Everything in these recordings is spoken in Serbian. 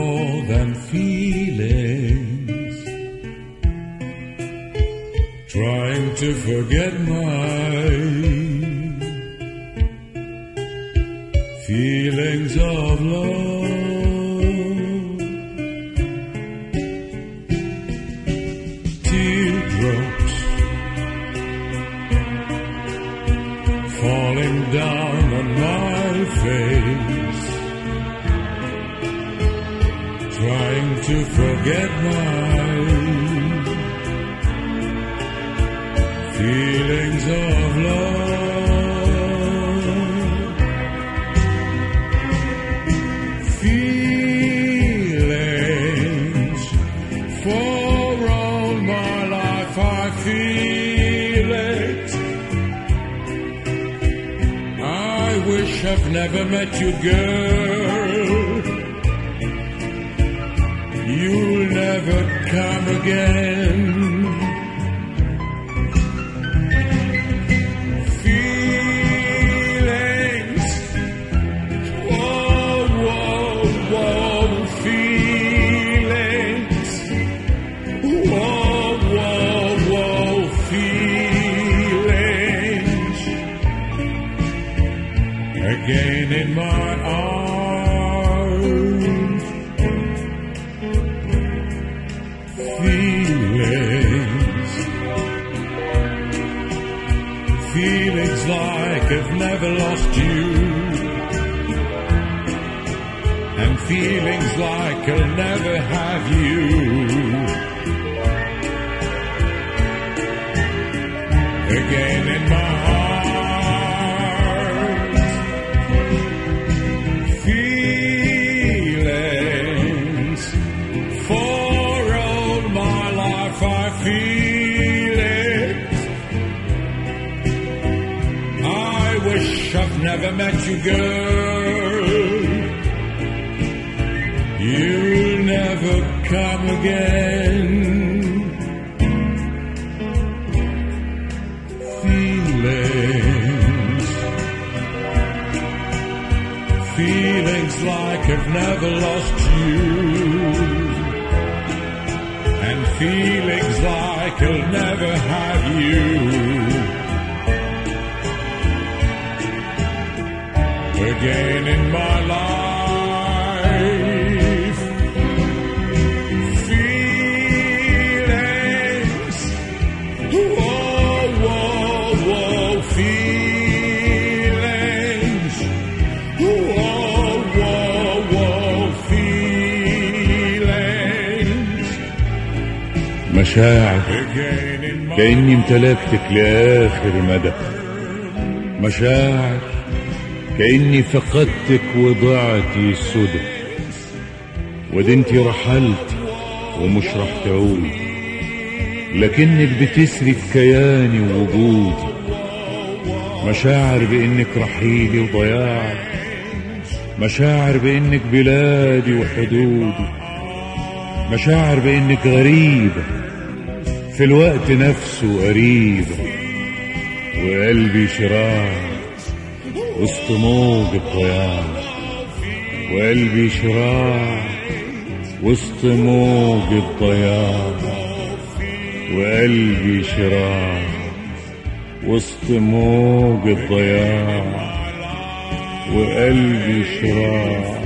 more than feelings, trying to forget my feelings of love. Teardrops falling down on my face, trying to forget my feelings of love. Feelings, for all my life I feel it. I wish I've never met you, girl. You'll never come again. Feelings, whoa, whoa, whoa, feelings, whoa, whoa, whoa, feelings, again in my arms. Feelings, feelings like I've never lost you, and feelings like I'll never have you. Again in my arms. Feelings, for all my life I feel it. I wish I've never met you, girl. You'll never come again. Feelings, feelings like I've never lost you, and feelings like I'll never have you. Again in my life. Feelings, whoa, whoa, whoa, feelings, whoa, whoa, whoa, feelings. مشاعر كأني امتلكتك لآخر مدى، مشاعر كأني فقدتك وضعتي السدى، ودنتي رحلتي ومش رح تعودي، لكنك بتسري في كياني ووجودي. مشاعر بإنك رحيلي وضياعي، مشاعر بإنك بلادي وحدودي، مشاعر بإنك غريبة في الوقت نفسه قريبة، وقلبي شراع وسط موج الضياع، وقلبي شراع وسط موج الضياع، وقلبي شراع وسط موج الضياع، وقلبي شراع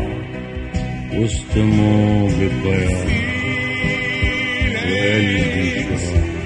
وسط موج الضياع، وقلبي شراع